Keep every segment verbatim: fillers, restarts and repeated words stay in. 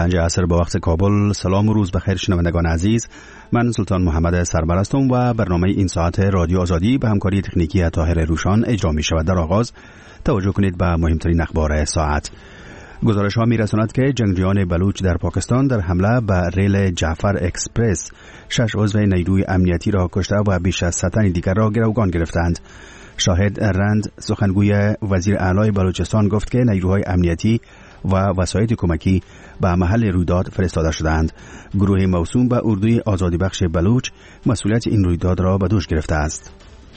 پنج عصر با وقت کابل. سلام و روز بخیر شنوندگان عزیز، من سلطان محمد سربرستم و برنامه این ساعت رادیو آزادی به همکاری تکنیکی طاهر روشان اجرا می شود. در آغاز توجه کنید به مهمترین اخبار ساعت. گزارش ها می رساند که جنگجویان بلوچ در پاکستان در حمله به ریل جعفر اکسپرس شش عضو نیروی امنیتی را کشته و بیش از ست تن دیگر را گروگان گرفتند. شاهد رند سخنگوی وزیر اعلی بلوچستان گفت که نیروهای امنیتی و وسایل کمکی به محل رویداد فرستاده شدند. گروه موسوم به اردوی آزادی بخش بلوچ مسئولیت این رویداد را به دوش گرفته است.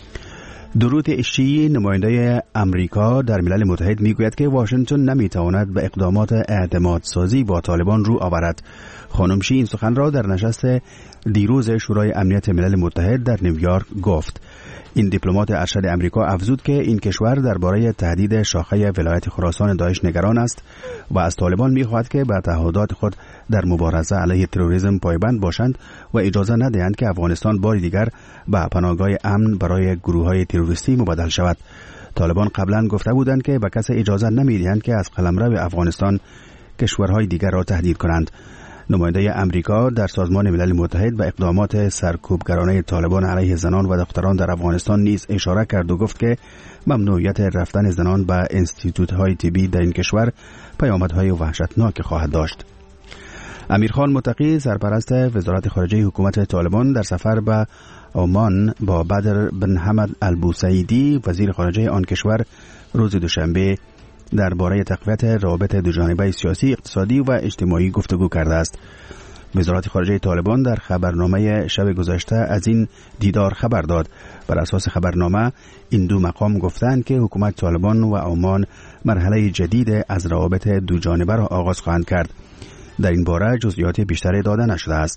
درود اشی نماینده امریکا در ملل متحد میگوید که واشنگتن نمیتواند به اقدامات اعتماد سازی با طالبان رو آورد. خانم شی این سخن را در نشست دیروز شورای امنیت ملل متحد در نیویورک گفت. این دیپلمات ارشد امریکا افزود که این کشور درباره تهدید شاخه ولایت خراسان داعش نگران است و از طالبان می‌خواهد که به تعهدات خود در مبارزه علیه تروریسم پایبند باشند و اجازه ندهند که افغانستان بار دیگر به پناهگاه امن برای گروه‌های تروریستی مبدل شود. طالبان قبلا گفته بودند که به کسی اجازه نمی‌دهند که از قلمرو افغانستان کشورهای دیگر را تهدید کنند. نماینده امریکا در سازمان ملل متحد به اقدامات سرکوبگرانه طالبان علیه زنان و دختران در افغانستان نیز اشاره کرد و گفت که ممنوعیت رفتن زنان به انستیتوت‌های طبی در این کشور پیامدهای وحشتناک خواهد داشت. امیرخان متقی سرپرست وزارت خارجه حکومت طالبان در سفر به عمان با بدر بن حمد البوسعیدی وزیر خارجه آن کشور روز دوشنبه درباره تقویت روابط دوجانبه سیاسی، اقتصادی و اجتماعی گفتگو کرده است. وزارت خارجه طالبان در خبرنامه شب گذشته از این دیدار خبر داد. بر اساس خبرنامه این دو مقام گفتند که حکومت طالبان و عمان مرحله جدید از روابط دوجانبه را آغاز خواهند کرد. در این باره جزئیات بیشتری داده نشده است.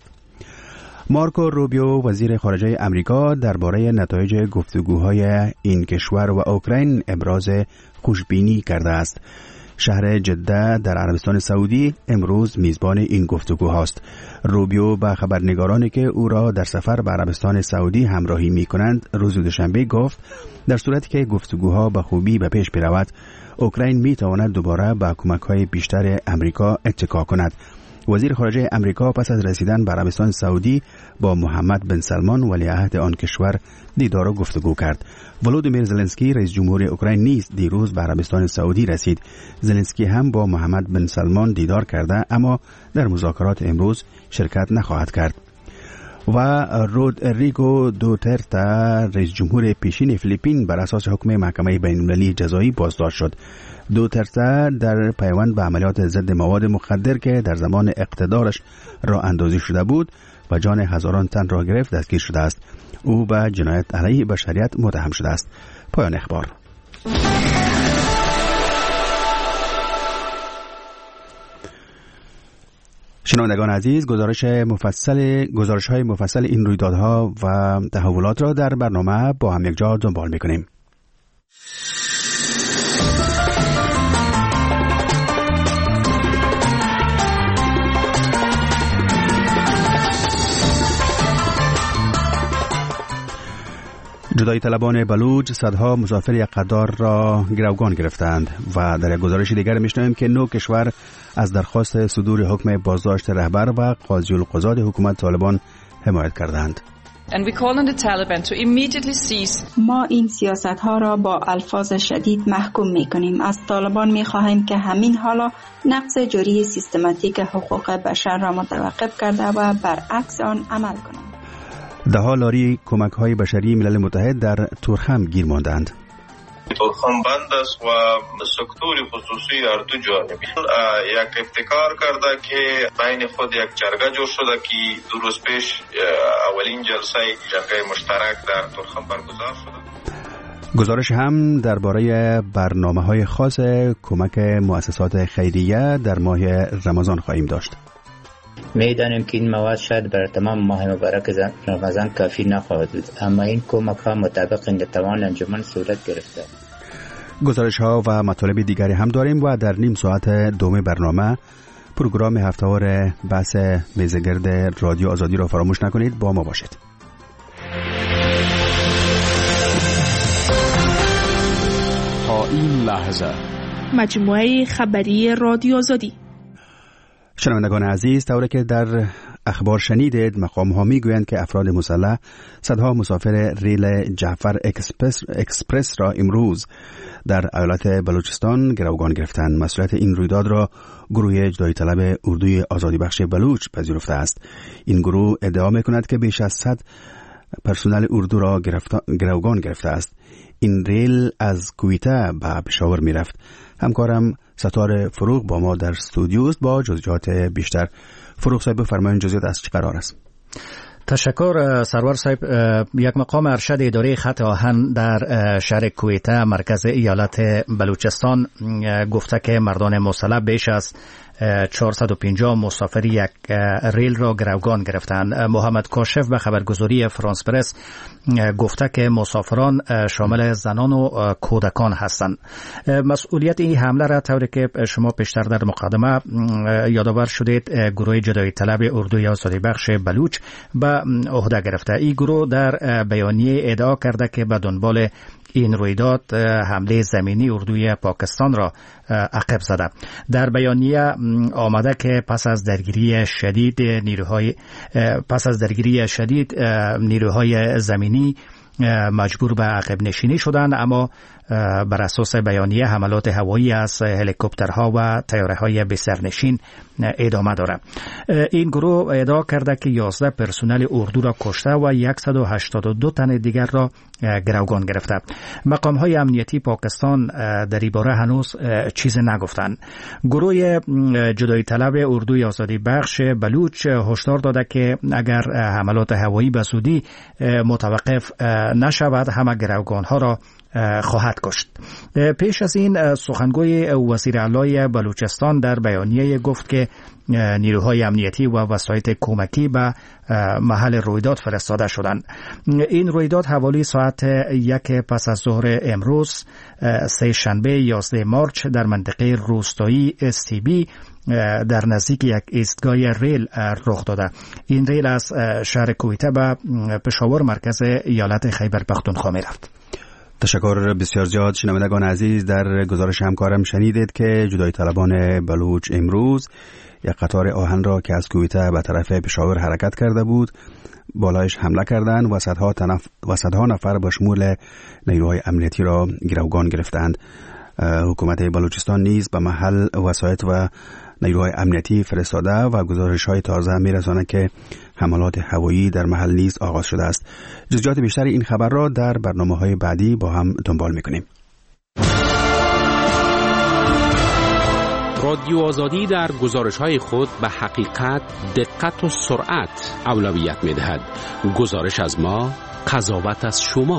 مارکو روبیو وزیر خارجه امریکا درباره نتایج گفتگوهای این کشور و اوکراین ابراز خوشبینی کرده است. شهر جده در عربستان سعودی امروز میزبان این گفتگوهاست. روبیو به خبرنگارانی که او را در سفر به عربستان سعودی همراهی می کنند روز دوشنبه گفت در صورتی که گفتگوها به خوبی به پیش برود اوکراین می تواند دوباره به کمک‌های بیشتر امریکا اتکا کند. وزیر خارجه امریکا پس از رسیدن به عربستان سعودی با محمد بن سلمان ولیعهد آن کشور دیدار و گفتگو کرد. ولودیمیر زلنسکی رئیس جمهور اوکراین نیز دیروز به عربستان سعودی رسید. زلنسکی هم با محمد بن سلمان دیدار کرده اما در مذاکرات امروز شرکت نخواهد کرد. و رودریگو دوترته رئیس جمهور پیشین فیلیپین بر اساس حکم محکمه بین‌المللی جزایی بازداشت شد. دوترته در پیوند به عملیات ضد مواد مخدر که در زمان اقتدارش راه اندازی شده بود و جان هزاران تن را گرفت دستگیر شده است. او به جنایت علیه بشریت متهم شده است. پایان اخبار. شنوندگان عزیز، گزارش مفصل گزارش های مفصل این رویدادها و تحولات را در برنامه با هم یک جا دنبال می‌کنیم. جدایی طلبان بلوچ صدها مسافر یک قطار را گروگان گرفتند و در یک گزارش دیگر می‌شنویم که نو کشور از درخواست صدور حکم بازداشت رهبر و قاضی القضات حکومت طالبان حمایت کردند. And we call on the Taliban to immediately cease. ما این سیاست‌ها را با الفاظ شدید محکوم می‌کنیم. از طالبان می‌خواهیم که همین حالا نقض جوری سیستماتیک حقوق بشر را متوقف کرده و برعکس آن عمل کنند. ده ها لاری کمک‌های بشری ملل متحد در تورخم گیر ماندند. تورخم بند است و سکتور خصوصی در دو جانبی یک ابتکار کرده که بین خود یک جرگه جور شده که دو روز پیش اولین جلسه جرگه مشترک در تورخم برگزار شده. گزارش هم درباره برنامه‌های خاص کمک مؤسسات خیریه در ماه رمضان خواهیم داشت. میدانیم که این مواد شاید برای تمام ماه مبارک رمضان کافی نخواهد بود، اما این کمک ها مطابق نتوان انجمن صورت گرفته. گزارش ها و مطالب دیگری هم داریم و در نیم ساعت دوم برنامه پروگرام هفته‌وار بحث میزگرد رادیو آزادی را فراموش نکنید. با ما باشید. تا این لحظه مجموعه خبری رادیو آزادی شنوندگان عزیز، طوری که در اخبار شنیدید، مقام ها می گویند که افراد مسلح صدها مسافر ریل جعفر اکسپرس, اکسپرس را امروز در ایالت بلوچستان گروگان گرفتند. مسئولیت این رویداد را گروه جدایی طلب اردوی آزادی بخش بلوچ پذیرفته است. این گروه ادعا می کند که بیش از صد پرسنل اردو را گروگان گرفته است. این ریل از کویته به پشاور می رفت. همکارم ستار فروغ با ما در استودیو است با جزئیات بیشتر. فروغ صاحب بفرمایید جزئیات از چه قرار است؟ تشکر سرور صاحب. یک مقام ارشد اداره خط آهن در شهر کویته مرکز ایالت بلوچستان گفته که مردان مسلح بیش از چهارصد و پنجاه مسافر یک ریل را گروگان گرفتند. محمد کاشف به خبرگزاری فرانس پرس گفته که مسافران شامل زنان و کودکان هستند. مسئولیت این حمله را طوری که شما پیشتر در مقدمه یادآور شدید گروه جدایی طلب اردوی آزادی بخش بلوچ به عهده گرفته. این گروه در بیانیه ادعا کرده که به دنبال این رویداد حمله زمینی اردوی پاکستان را عقب زده. در بیانیه آمده که پس از درگیری شدید نیروهای پس از درگیری شدید نیروهای زمینی مجبور به عقب نشینی شدند، اما بر اساس بیانیه حملات هوایی از هلیکوپترها و طیاره‌های بسرنشین ادامه دارد. این گروه ادعا کرده که یازده پرسنل اردو را کشته و صد و هشتاد و دو تن دیگر را گروگان گرفته. مقام‌های امنیتی پاکستان در این باره هنوز چیزی نگفتند. گروه جدایی طلب اردوی آزادی بخش بلوچ هشدار داده که اگر حملات هوایی به زودی متوقف نشود همه گروگان‌ها را خواهد کشت. پیش از این سخنگوی وزیر اعلی بلوچستان در بیانیه گفت که نیروهای امنیتی و وسایط کمکی به محل رویداد فرستاده شدند. این رویداد حوالی ساعت یک پس از ظهر امروز سه شنبه یازده مارچ در منطقه روستایی استیبی در نزدیک یک ایستگاه ریل رخ داده. این ریل از شهر کویته به پشاور مرکز ایالت خیبر پختونخوا می رفت. تشکر بسیار زیاد. شنوندگان عزیز، در گزارش همکارم شنیدید که جدایی طلبان بلوچ امروز یک قطار آهن را که از کویته به طرف پشاور حرکت کرده بود بالایش حمله کردند و صدها تنف... و صدها نفر با شمول نیروهای امنیتی را گروگان گرفتند. حکومت بلوچستان نیز به محل وسایط و نیروهای امنیتی فرستاده و گزارش‌های تازه می‌رساند که حملات هوایی در محل نیز آغاز شده است. جزئیات بیشتر این خبر را در برنامه‌های بعدی با هم دنبال می‌کنیم. رادیو آزادی در گزارش‌های خود به حقیقت، دقت و سرعت اولویت می‌دهد. گزارش از ما، قضاوت از شما.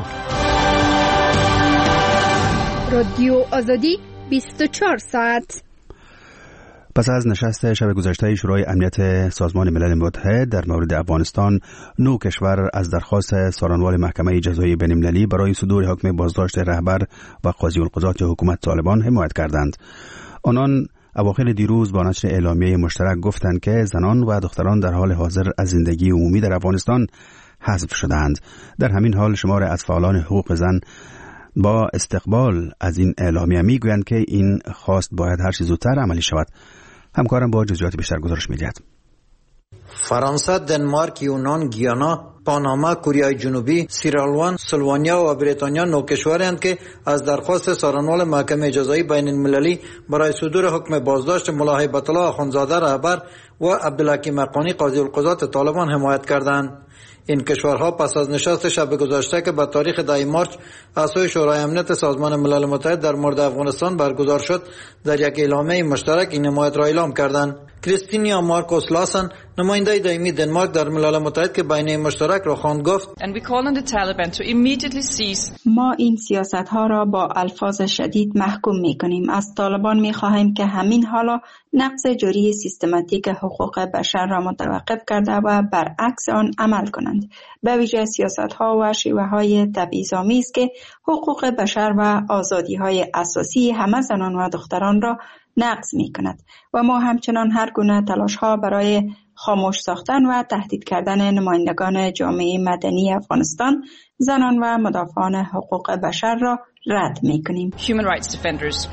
رادیو آزادی بیست و چهار ساعت. پس از نشست شب گذشته شورای امنیت سازمان ملل متحد در مورد افغانستان، نو کشور از درخواست سارنوال محکمه جزایی بین‌المللی برای صدور حکم بازداشت رهبر و قاضی القضات حکومت طالبان حمایت کردند. آنان اواخر دیروز با نشر اعلامیه مشترک گفتند که زنان و دختران در حال حاضر از زندگی عمومی در افغانستان حذف شدند. در همین حال شمار از فعالان حقوق زن با استقبال از این اعلامیه میگویند که این خواست باید هر چه زودتر عملی شود. همکارم با جزئیات بیشتر گزارش می‌دهد. فرانسه، دنمارک، یونان، گیانا، پاناما، کوریای جنوبی، سیرالوان، سلوانیا و بریتانیا نوکشورند که از درخواست سارنوال محکمه جزایی بین المللی برای صدور حکم بازداشت ملا هیبت الله اخندزاده رهبر و عبدالحکیم حقانی قاضی القضات طالبان حمایت کردند. این کشورها پس از نشست شب گذشته که به تاریخ ده مارچ از سوی شورای امنیت سازمان ملل متحد در مورد افغانستان برگزار شد، در یک اعلامیه مشترک این حمایت را اعلام کردند. کریستینیا مارکوس لاسن، نماینده دائمی دنمارک در ملل متحد که بیانیه مشترک را خواند، گفت And we call on the Taliban to immediately cease. ما این سیاست ها را با الفاظ شدید محکوم می کنیم. از طالبان می خواهیم که همین حالا نقض جوری سیستماتیک حقوق بشر را متوقف کرده و برعکس آن عمل کنند. به ویژه سیاست ها و شیوه های تبعیض‌آمیز که حقوق بشر و آزادی های اساسی همه زنان و دختران را نقض می کند و ما همچنان هر گونه تلاش ها برای خاموش ساختن و تهدید کردن نمایندگان جامعه مدنی افغانستان، زنان و مدافعان حقوق بشر را رد می کنیم. Human rights defenders.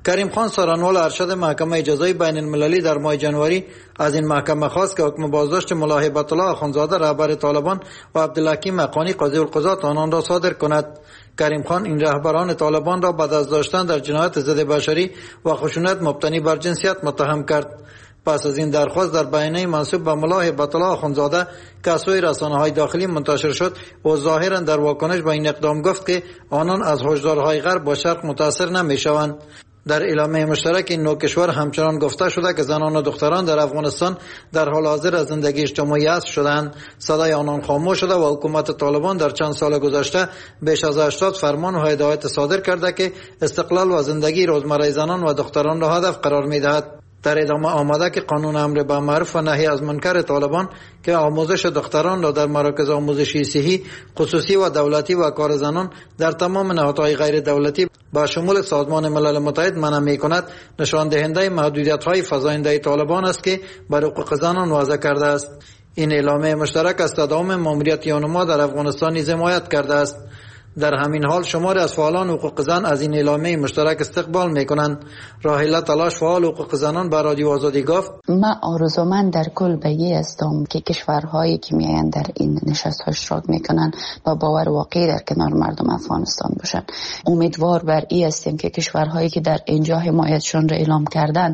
کریم خان سارنوال ارشد محکمه جزایی بین المللی در ماه جنوری از این محکمه خواست که حکم بازداشت ملا هیبت الله اخوندزاده رهبر طالبان و عبدالحکیم حقانی قاضی القضات آنان را صادر کند. کریم خان این رهبران طالبان را بعد از داشتن در جنایت ضد بشری و خشونت مبتنی بر جنسیت متهم کرد. پس از این درخواست در بیانیه منسوب به ملا هیبت الله اخوندزاده که از سوی رسانه‌های داخلی منتشر شد و ظاهرا در واکنش به این اقدام گفت که آنان از هشدارهای غرب با شرق متاثر نمی‌شوند. در اعلامیه مشترک این نوع کشور همچنان گفته شده که زنان و دختران در افغانستان در حال حاضر از زندگی اجتماعی حذف شدند. صدای آنان خاموش شده و حکومت طالبان در چند سال گذشته بیش از هشتاد فرمان و هدایت صادر کرده که استقلال و زندگی روزمره زنان و دختران را هدف قرار می‌دهد. در ادامه آمده که قانون امر به معروف و نهی از منکر طالبان که آموزش دختران را در مراکز آموزشی صحی خصوصی و دولتی و کار زنان در تمام نهادهای غیر دولتی با شمول سازمان ملل متحد منع می‌کند، نشان دهنده محدودیت‌های فزاینده طالبان است که بر حقوق زنان وضع کرده است. این اعلامیه مشترک از تداوم ماموریت یونما در افغانستان نیز حمایت کرده است. در همین حال شماری از فعالان حقوق زن از این اعلامیه مشترک استقبال میکنند. راحله تلاش فعال حقوق زنان به رادیو آزادی گفت: من آرزومند در کل به این هستم که کشورهایی که میآیند در این نشست ها اشتراک میکنن با باور واقعی در کنار مردم افغانستان باشن. امیدوار بر این هستیم که کشورهایی که در اینجا حمایتشان را اعلام کردن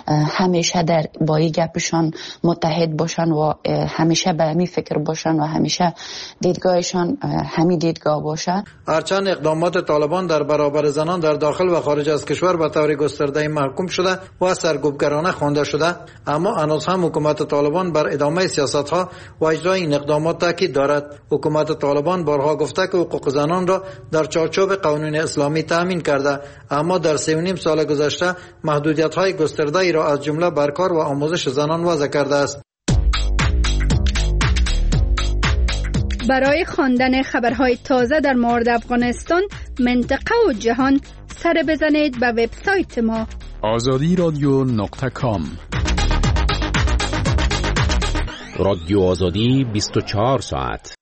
همیشه در با این گپشان متحد باشن و همیشه به همین فکر باشن و همیشه دیدگاهشان همین دیدگاه باشه. هرچند اقدامات طالبان در برابر زنان در داخل و خارج از کشور به طور گسترده محکوم شده و سرکوبگرانه خوانده شده، اما هنوز هم حکومت طالبان بر ادامه سیاست‌ها و اجرای این اقدامات تاکید دارد. حکومت طالبان بارها گفته که حقوق زنان را در چارچوب قانون اسلامی تامین کرده، اما در سه و نیم سال گذشته محدودیت‌های گسترده‌ای را از جمله بر کار و آموزش زنان وضع کرده است. برای خواندن خبرهای تازه در مورد افغانستان، منطقه و جهان، سر بزنید به وبسایت ما آزادی رادیو نقطه کام. رادیو آزادی بیست و چهار ساعت.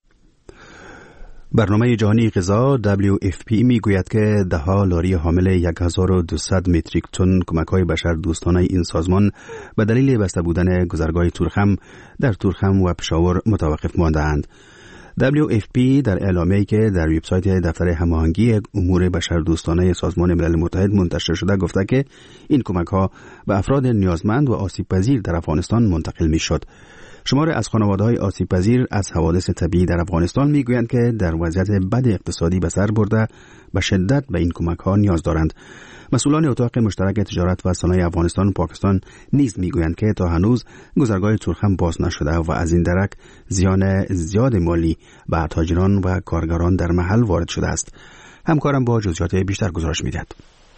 برنامه جهانی غذا دبلیو اف پی می گوید که ده ها لاری حامل هزار و دویست متریک تن کمک‌های بشر دوستانه این سازمان به دلیل بسته بودن گذرگاه تورخم در تورخم و پشاور متوقف مانده‌اند. دبلیو اف پی در اعلامیه‌ای که در وبسایت دفتر هماهنگی امور بشردوستانه سازمان ملل متحد منتشر شده گفته که این کمک‌ها به افراد نیازمند و آسیب‌پذیر در افغانستان منتقل می‌شد. شماری از خانواده‌های آسیب‌پذیر از حوادث طبیعی در افغانستان می‌گویند که در وضعیت بد اقتصادی به سر برده به شدت به این کمک‌ها نیاز دارند. مسئولان اتاق مشترک تجارت و صنایع افغانستان و پاکستان نیز می‌گویند که تا هنوز گذرگاه تورخم باز نشده و از این درک زیان زیاد مالی به تاجران و کارگران در محل وارد شده است. همکارم با جزئیات بیشتر گزارش می‌دهد.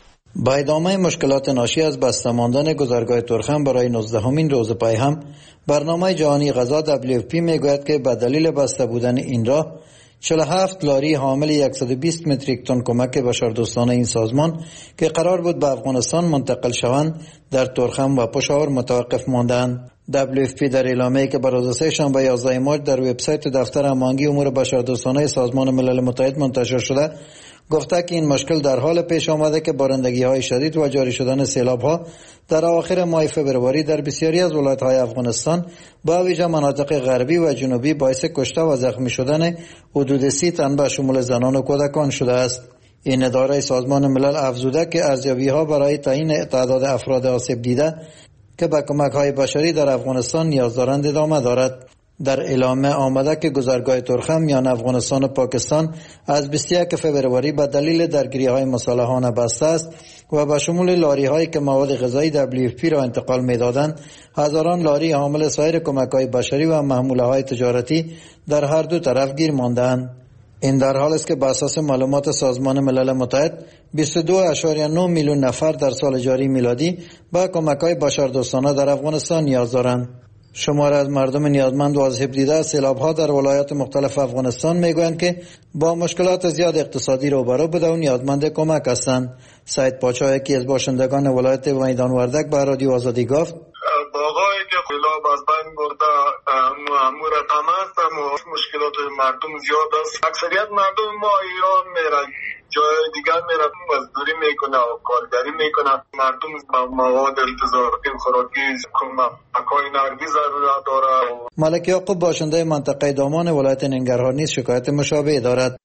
با ادامه مشکلات ناشی از بسته ماندن گذرگاه تورخم برای نوزدهمین روز پای هم، برنامه جهانی غذا دبلیو اف پی میگوید که به دلیل بسته بودن این راه چهل و هفت لاری حامل صد و بیست متریک تن کمک بشردوستانه این سازمان که قرار بود به افغانستان منتقل شوند در تورخم و پشاور متوقف ماندند. دبلیو اف پی در اعلامیه‌ای که بر روز سه شنبه یازده مارس در وبسایت دفتر هماهنگی امور بشردوستانه سازمان ملل متحد منتشر شده گفته که این مشکل در حال پیش آمده که بارندگی‌های شدید و جاری شدن سیلاب‌ها در اواخر ماه فوریه در بسیاری از ولایت‌های افغانستان با ویژه مناطق غربی و جنوبی باعث کشته و زخمی شدن حدود سی تن به شمول زنان و کودکان شده است. این اداره سازمان ملل افزوده که ارزیابی‌ها برای تعیین تعداد افراد آسیب دیده که به کمک‌های بشری در افغانستان نیاز دارند ادامه دارد. در اعلامیه آمده که گذرگاه تورخم میان افغانستان و پاکستان از بیست و یک فوریه به دلیل درگیری‌های مسلحانه بسته است و به شمول لاری‌هایی که مواد غذایی دبلیو اف پی را انتقال می‌دادند، هزاران لاری حامل سایر کمک‌های بشری و محموله‌های تجارتی در هر دو طرف گیر مانده‌اند. این در حال است که بر اساس معلومات سازمان ملل متحد بیست و دو ممیز نه میلیون نفر در سال جاری میلادی به کمک‌های بشردوستانه در افغانستان نیاز دارند. شماری از مردم نیازمند و آسیب دیده از سیلاب‌ها در ولایات مختلف افغانستان میگویند که با مشکلات زیاد اقتصادی روبرو بوده و نیازمند کمک هستند. سعید پاچا یکی از باشندگان ولایت میدان وردک به رادیو آزادی گفت: باغایی که سیلاب از بین برده مأمور تمام است، مشکلات مردم زیاد است. اکثریت مردم ما ایران میرن جای دیگر میره مزدوری میکنه و کارگری میکنه. مردم با مواد التزامی خوراکی کمک‌های نقدی ضرورت داره. ملک یعقوب باشنده منطقه دامان ولایت ننگرهار نیز شکایت مشابه دارد.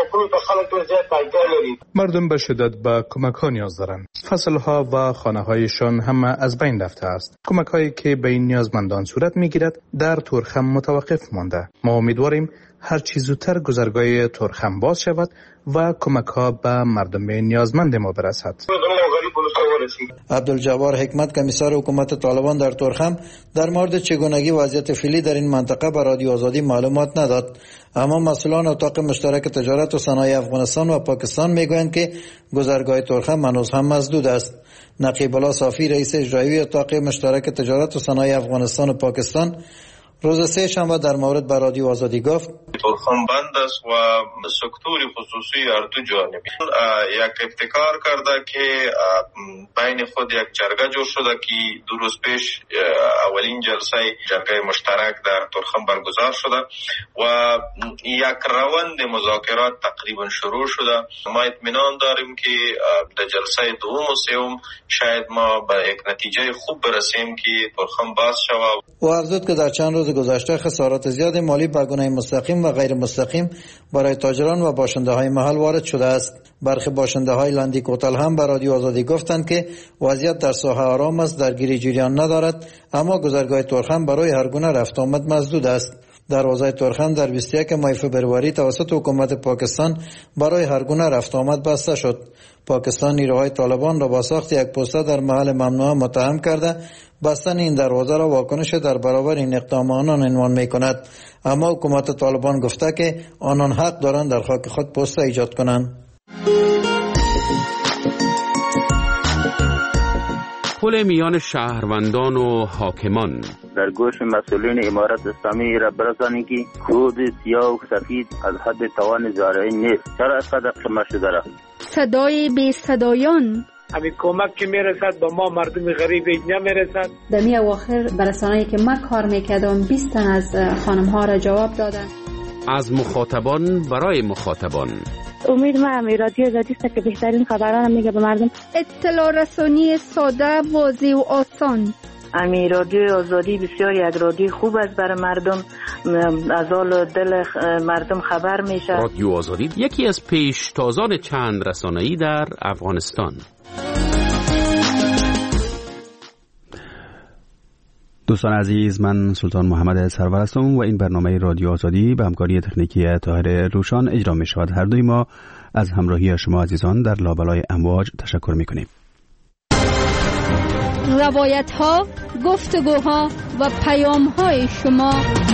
مردم به شدت به کمک ها نیاز دارند. فصل ها و خانه هایشان هم از بین رفته است. کمک هایی که به این نیازمندان صورت می گیرد در تورخم متوقف مانده. ما امیدواریم هر چیز زودتر گذرگاه تورخم باز شود و کمک ها به مردم نیازمند ما برسد. عبدالجبار حکمت کمیسر حکومت طالبان در تورخم در مورد چگونگی وضعیت فعلی در این منطقه به رادیو آزادی معلومات نداد، اما مسئولان اتاق مشترک تجارت و صنایع افغانستان و پاکستان میگویند که گذرگاه تورخم هنوز هم مسدود است. نقیب الله صافی رئیس اجرایی اتاق مشترک تجارت و صنایع افغانستان و پاکستان روز سه شنبه در مورد به رادیو آزادی گفت تورخم بند است و سکتور خصوصی هر دو جانبی یک ابتکار کرده که بین خود یک جرگه جور شده که دو روز پیش اولین جلسه جرگه مشترک در تورخم برگزار شده و یک روند مذاکرات تقریبا شروع شده. ما اطمینان داریم که در جلسه دوم و سوم شاید ما به یک نتیجه خوب برسیم که تورخم باز شود. و افزود که در چند روز گذشته خسارات زیاد مالی به گونه مستقیم و غیر مستقیم برای تاجران و باشنده های محل وارد شده است. برخی باشنده های لندی کوتل هم به رادیو آزادی گفتند که وضعیت در ساحه آرام است، درگیری جریان ندارد، اما گذرگاه تورخم برای هر گونه رفت آمد مسدود است. دروازه تورخم در بیست و یک ماه فوریه توسط حکومت پاکستان برای هر گونه رفت آمد بسته شد. پاکستان نیروهای طالبان را با ساخت یک پوسته در محل ممنوعه متهم کرده بستن این دروازه را واکنش در برابر این اقدام آنان عنوان می کند، اما حکومت طالبان گفته که آنان حق دارند در خاک خود پوسته ایجاد کنند. پل میان شهروندان و حاکمان در گوش مسئولین امارت اسلامی را برسانید که کود سیاه و سفید از حد توان زارعی نیست. چرا اینقدر قیمت شده را؟ صدای بی صدایان همین کمک که میرسد با ما مردم غریب اینجا میرسد. در می اواخر برسانه‌ای که من کار میکردم بیست تن از خانم ها را جواب دادن. از مخاطبان برای مخاطبان. امید ما هم رادیو آزادی است که بهترین خبران میگه به مردم. اطلاع رسانی ساده، واضح و آسان. امی رادیو آزادی بسیار یک رادیو خوب است برای مردم، از حال دل مردم خبر میشه. رادیو آزادی یکی از پیشتازان چند رسانه‌ای در افغانستان. دوستان عزیز، من سلطان محمد سرور هستم و این برنامه رادیو آزادی به همکاری تکنیکی طاهر روشان اجرا می شود. هر دوی ما از همراهی شما عزیزان در لابلای امواج تشکر می کنیم. روایت ها، گفتگوها و پیام های شما.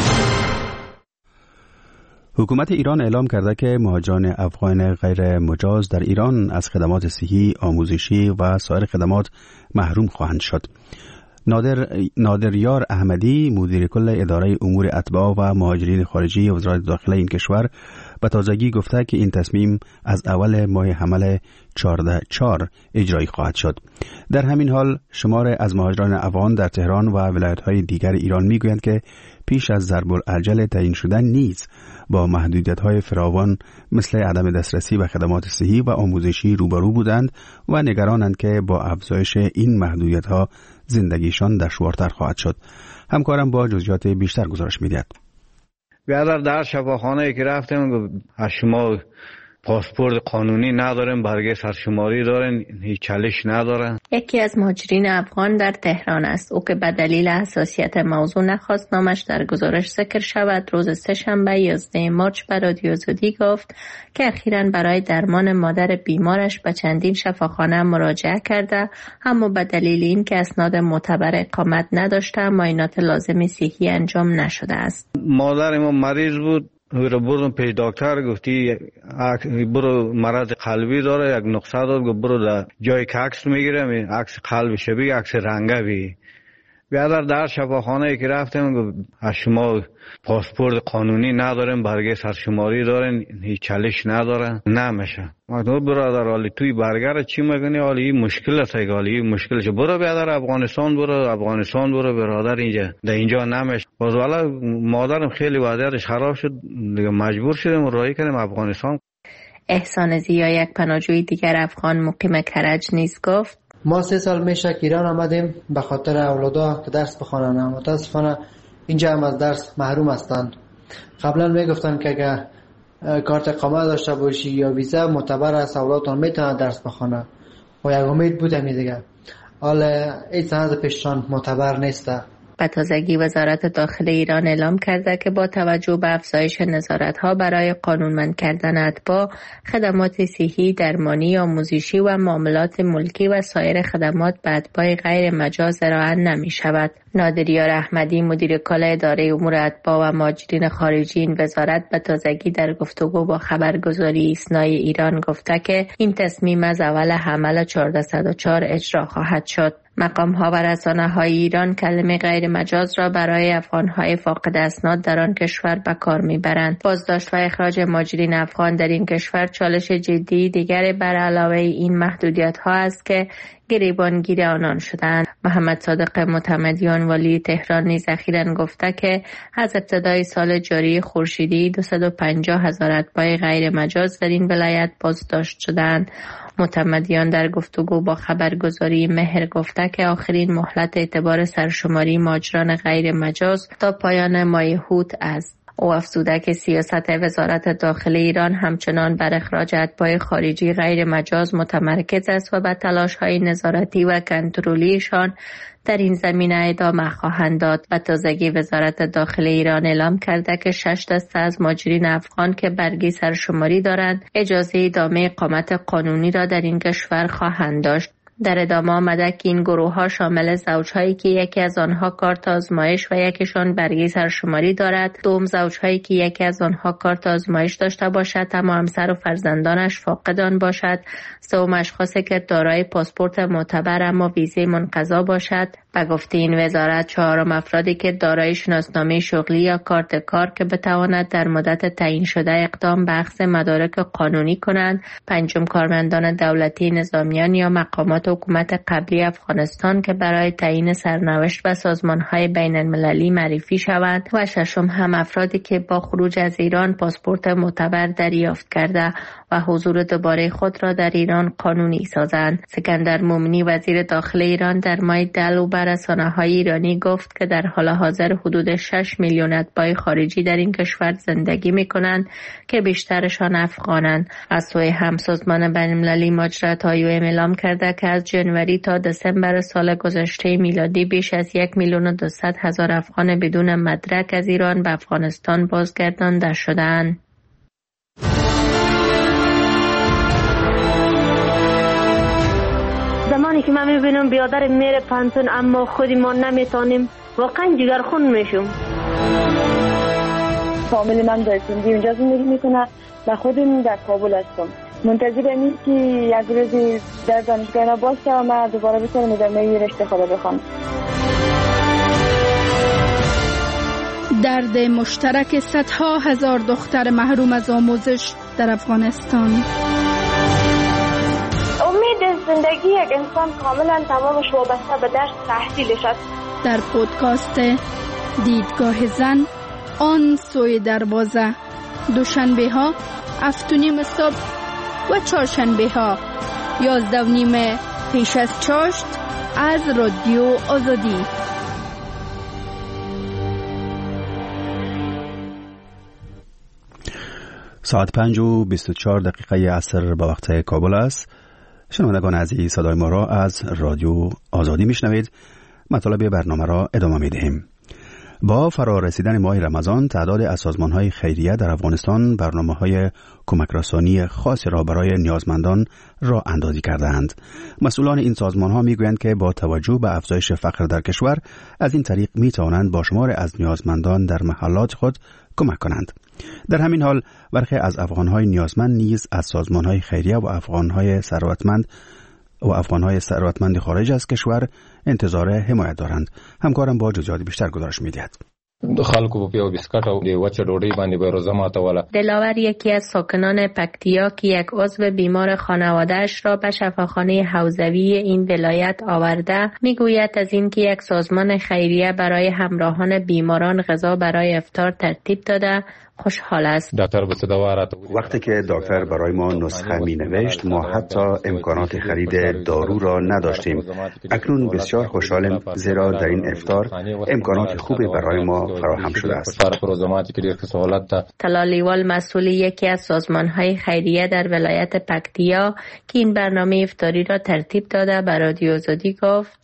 حکومت ایران اعلام کرده که مهاجران افغان غیر مجاز در ایران از خدمات صحی، آموزشی و سایر خدمات محروم خواهند شد. نادر نادریار احمدی، مدیر کل اداره امور اتباع و مهاجرین خارجی وزارت داخله این کشور، به تازگی گفته که این تصمیم از اول ماه حمل چهارده چهار اجرایی خواهد شد. در همین حال شمار از مهاجران افغان در تهران و ولایت‌های دیگر ایران میگویند که پیش از ضرب العجل تعیین شدن نیز با محدودیت‌های فراوان مثل عدم دسترسی به خدمات صحی و آموزشی روبرو بودند و نگرانند که با افزایش این محدودیت‌ها زندگیشان دشوارتر خواهد شد. همکارم با جزئیات بیشتر گزارش می‌دهد. بیادر در شفاخانه که رفتیم از شما پاسپورت قانونی ندارن، برگه سرشماری دارن، هیچ چالش ندارن. یکی از مهاجرین افغان در تهران است. او که به دلیل حساسیت موضوع نخواست نامش در گزارش ذکر شود، روز سه‌شنبه یازده مارس به رادیو آزادی گفت که اخیراً برای درمان مادر بیمارش به چندین شفاخانه مراجعه کرده، اما به دلیل اینکه اسناد معتبر اقامت نداشته معاینات لازم صحی انجام نشده است. مادر ما مریض بود، رو بردم پیش دکتر، گفتی برو مرض قلبی داره، یک نقصه داد، گفت برو در جایی که عکس میگیرم عکس قلب شبیه عکس رنگه بی. بیادر در شفاخانه که رفتیم گفت از شما پاسپورت قانونی ندارن، برگه سرشماری دارن، هیچ چالش ندارن، نمیشه. مطمئن برادر حالی توی برگر چی میگنی؟ حالی این مشکل است، حالی مشکلش. برو بیادر افغانستان، برو افغانستان برو برادر، اینجا در اینجا نمیشه. باز والا مادرم خیلی وضعیتش خراب شد، دیگه مجبور شدیم راهی کردیم افغانستان. احسان زیا یک پناهجوی دیگر افغان مقیم کرج نیز گفت ما سه سال میشه که ایران آمدیم به خاطر اولادها که درس بخوانند. متاسفانه اینجا هم از درس محروم هستند. قبلا میگفتن که اگر کارت اقامت داشته باشی یا ویزا معتبر است اولادتان میتونن درس بخوانند و یک امید بودم دیگه. حالا این سند پیشران معتبر نیست. به تازگی وزارت داخلی ایران اعلام کرده که با توجه به افزایش نظارت‌ها برای قانونمند کردن اتباع، خدمات صحی، درمانی، آموزشی و معاملات ملکی و سایر خدمات به اتباع غیر مجاز ارائه نمی‌شود. نادریار احمدی مدیر کل اداره امور اتباع و مهاجرین خارجی این وزارت به تازگی در گفتگو با خبرگزاری ایسنای ایران گفته که این تصمیم از اول حمل چهارصد و چهار اجرا خواهد شد. مقام ها و رسانه های ایران کلمه غیر مجاز را برای افغان های فاقد اسناد در آن کشور به کار میبرند. بازداشت و اخراج مهاجرین افغان در این کشور چالش جدی دیگر بر علاوه این محدودیت ها است که گریبانگیر آنان شدند. محمد صادق معتمدیان والی تهران نیز اخیراً گفته که از ابتدای سال جاری خورشیدی دویست و پنجاه هزار اتباع غیر مجاز در این ولایت بازداشت شدند. معتمدیان در گفتگو با خبرگزاری مهر گفته که آخرین مهلت اعتبار سرشماری مهاجران غیر مجاز تا پایان ماه هوت است. او افزوده که سیاست وزارت داخلی ایران همچنان بر اخراج اتباع خارجی غیر مجاز متمرکز است و به تلاش‌های نظارتی و کنترلیشان در این زمینه ادامه خواهند داد. و تازگی وزارت داخلی ایران اعلام کرده که شش دسته از مهاجرین افغان که برگی سرشماری دارند اجازه ادامه اقامت قانونی را در این کشور خواهند داشت. در ادامه آمده که این گروه ها شامل زوجهایی که یکی از آنها کارت آزمایش و یکیشان برگه سرشماری دارد، دوم زوجهایی که یکی از آنها کارت آزمایش داشته باشد اما همسر و فرزندانش فاقد آن باشد، سوم اشخاصی که دارای پاسپورت معتبر اما ویزه منقضا باشد. به گفته این وزارت چهارم افرادی که دارای شناسنامه شغلی یا کارت کار که بتواند در مدت تعیین شده اقدام به اخذ مدارک قانونی کنند، پنجم کارمندان دولتی، نظامیان یا مقامات حکومت قبلی افغانستان که برای تعیین سرنوشت و سازمان‌های بین‌المللی معرفی شوند و ششم هم افرادی که با خروج از ایران پاسپورت معتبر دریافت کرده و حضور دوباره خود را در ایران قانونی سازند. سکندر مومنی وزیر داخلی ایران در ماه دلو بر رسانه‌های ایرانی گفت که در حال حاضر حدود شش میلیون اتباع خارجی در این کشور زندگی می‌کنند که بیشترشان افغانند. از سوی هم سازمان بین‌المللی مهاجرت آی او ام اعلام کرده که از جنوری تا دسامبر سال گذشته میلادی بیش از یک میلیون و دویست هزار افغان بدون مدرک از ایران به افغانستان بازگردانده شدند. زمانی که من میبینم بیادر میره پانتون اما خودی ما نمیتونیم، واقعا جگرخون میشم. فامیل من در سندی اونجا زندگی میکنه و خودم در کابل هستم. منتظر این که یک روزی در دانشگاه اینا باز شوم و دوباره بتونم ادامه رشته خود بخوام. درد مشترک صدها هزار دختر محروم از آموزش در افغانستان. امید زندگی یک انسان کاملا تمامش وابسته به درس تحصیلش است. در پودکاست دیدگاه زن آن سوی دروازه، دوشنبه ها هفت و نیم صبح و چهارشنبه ها یازده و نیم پیش از چاشت از رادیو آزادی. ساعت پنج و بیست و چهار دقیقه عصر با وقت کابل است. شنوندگان عزیز، صدای ما را از رادیو آزادی میشنوید. مطالب برنامه را ادامه میدهیم. با فرا رسیدن ماه رمضان تعداد از سازمان‌های خیریه در افغانستان برنامه‌های کمک‌رسانی خاصی را برای نیازمندان راه اندازی کرده‌اند. مسئولان این سازمان‌ها می‌گویند که با توجه به افزایش فقر در کشور از این طریق می‌توانند با شمار از نیازمندان در محلات خود کمک کنند. در همین حال برخی از افغان‌های نیازمند نیز از سازمان‌های خیریه و افغان‌های ثروتمند و افغان‌های ثروتمند خارج از کشور انتظار حمایت دارند. همکارم با جزئیات بیشتر گزارش می‌دهد. خلکو په یو بسکټ او د وچه ډوډۍ باندې به روزه ماتوله. دلاور یکی از ساکنان پکتیا که یک عضو بیمار خانواده‌اش را به شفاخانه حوزوی این ولایت آورده میگوید از اینکه یک سازمان خیریه برای همراهان بیماران غذا برای افطار ترتیب داده خوشحال است. وقتی که دکتر برای ما نسخه می نوشت ما حتی امکانات خرید دارو را نداشتیم. اکنون بسیار خوشحالم زیرا در این افطار امکانات خوبی برای ما فراهم شده است. تلالیوال مسئول یکی از سازمان‌های خیریه در ولایت پکتیا که این برنامه افطاری را ترتیب داده به رادیو آزادی گفت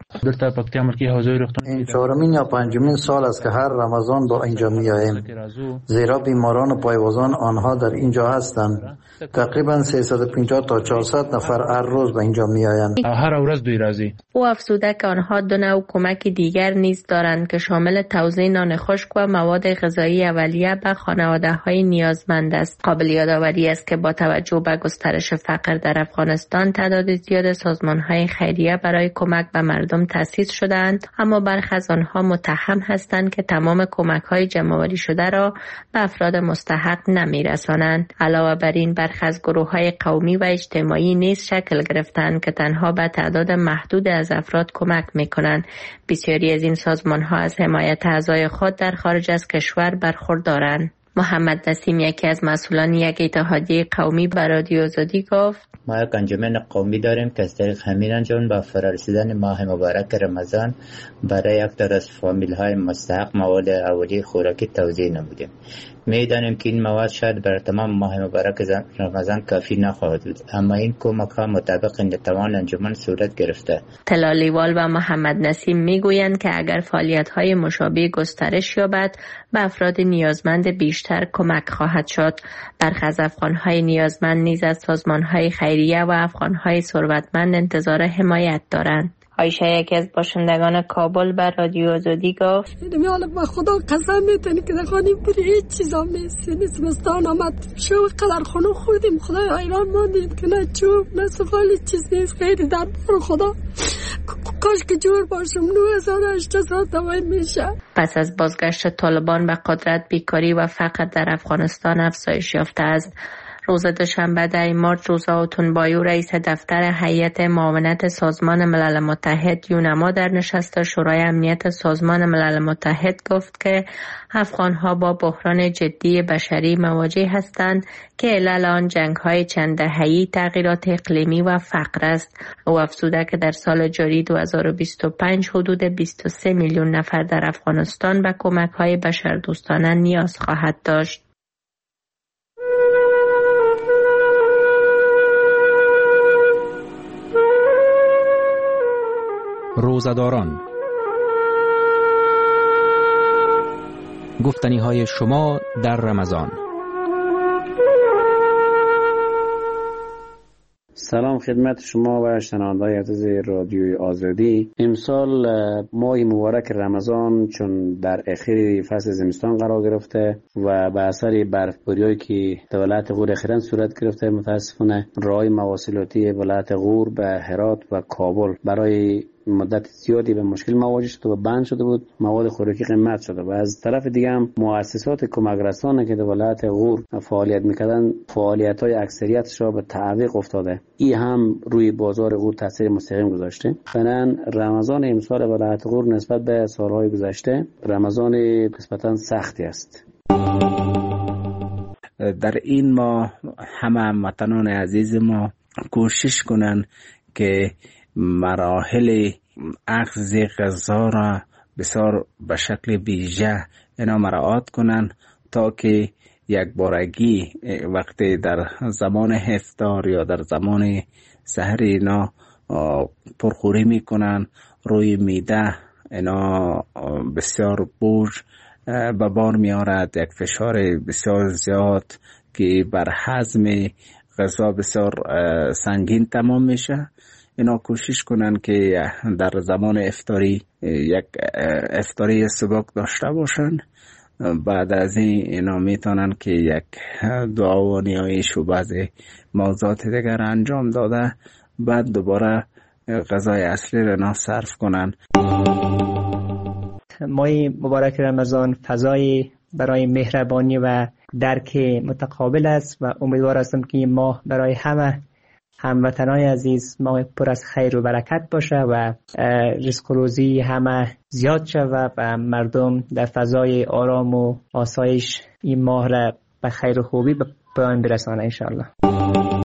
این چهارمین یا پنجمین سال است که هر رمضان با اینجا می آییم، زیرا بیماران و پایوازان آنها در اینجا هستند. تقریبا سیصد و پنجاه تا چهارصد نفر هر روز به اینجا می آیند. هر روز دوی رازی. او افزوده که آنها دو نوع کمک دیگر نیز دارند که شامل توزیع نان خشک و مواد غذایی اولیه به خانواده‌های نیازمند است. قابل یادآوری است که با توجه به گسترش فقر در افغانستان تعداد زیاد سازمان‌های خیریه برای کمک به مردم تأسیس شده‌اند، اما برخی از آنها متهم هستند که تمام کمک‌های جمع‌آوری شده را به افراد مستحق نمی‌رسانند. علاوه بر این برخی از گروه‌های قومی و اجتماعی نیز شکل گرفتند که تنها به تعداد محدود از افراد کمک می‌کنند. بسیاری از این سازمان‌ها از حمایت اعضای خود در خارج از کشور برخوردارند. محمد نسیم یکی از مسئولان یک اتحادیه قومی به رادیو آزادی گفت ما یک انجمن قومی داریم که از طریق همین انجمن با فرارسیدن ماه مبارک رمضان برای یک در از فامیل های مستحق مواد اولیه خوراکی توزیع نمودیم. میدانیم که این مواد شاید برای تمام ماه مبارک رمضان کافی نخواهد بود، اما این کمک ها مطابق نتوان انجمن صورت گرفته. تلالیوال و محمد نسیم میگویند که اگر فعالیت های مشابه گسترش یابد به افراد نیازمند بیشتر کمک خواهد شد. برخی از افغان های نیازمند نیز از سازمان های خیریه و افغان های ثروتمند انتظار حمایت دارند. عایشه یکی از باشندگان کابل به رادیو آزادی گفت میال با خدا قسم میتونی که دخانی بری هیچ چیزا میسی نیست. مستان آمد شو قدر خونو خوردیم، خدای ایران ماندیم که نه چوب نه سفالی چیز نیست، خیلی در بر خدا کاش که جور باشم. نه هزار و هشتصد دوای میشه. پس از بازگشت طالبان به قدرت بیکاری و فقر در افغانستان افزایش یافته است. روز دوشنبه ده مارچ روزا اوتونبایو رئیس دفتر هیئت معاونت سازمان ملل متحد یونما در نشست شورای امنیت سازمان ملل متحد گفت که افغانها با بحران جدی بشری مواجه هستند که علل آن جنگ‌های چند دهه‌ای، تغییرات اقلیمی و فقر است. او افزوده که در سال جاری دو هزار و بیست و پنج حدود بیست و سه میلیون نفر در افغانستان به کمک‌های بشردوستانه نیاز خواهد داشت. روزه‌داران، گفتنی های شما در رمضان. سلام خدمت شما و شنوندگان عزیز رادیوی آزادی. امسال ماه مبارک رمضان چون در اخیر فصل زمستان قرار گرفته و به اثر برفباری‌هایی که در ولایت غور اخیراً صورت گرفته، متاسفانه راه‌های مواصلاتی ولایت غور به هرات و کابل برای مدت زیادی به مشکل مواجه شده و بند شده بود. مواد خوراکی قیمت شده و از طرف دیگه هم مؤسسات کمک رسانه که در ولایت غور فعالیت میکردن فعالیت‌های اکثریتش را به تعویق افتاده. این هم روی بازار غور تاثیر مستقیم گذاشته. فعلا رمضان امسال ولایت غور نسبت به سالهای گذشته رمضان نسبتاً سختی است. در این ماه همه هموطنان عزیز ما کوشش کنن که مراحل اخذ غذا را بسیار به شکل ویژه اینا مراعات کنن تا که یک بارگی وقتی در زمان افطار یا در زمان سحر اینا پرخوری میکنن روی میده اینا بسیار بوج به بار میارد، یک فشار بسیار زیاد که بر هضم غذا بسیار سنگین تمام میشه. اینا کوشش کنن که در زمان افطاری یک افطاری سبک داشته باشن. بعد از این اینا میتونن که یک دعا و نیایش و بعضی موضوعات دیگر انجام داده بعد دوباره غذای اصلی را اینا صرف کنن. ماه مبارک رمضان فضای برای مهربانی و درک متقابل است و امیدوار هستم که این ماه برای همه هموطنان عزیز ماه پر از خیر و برکت باشه و رزق و روزی همه زیاد شود و مردم در فضای آرام و آسایش این ماه را به خیر و خوبی به پایان برسانه انشاءالله.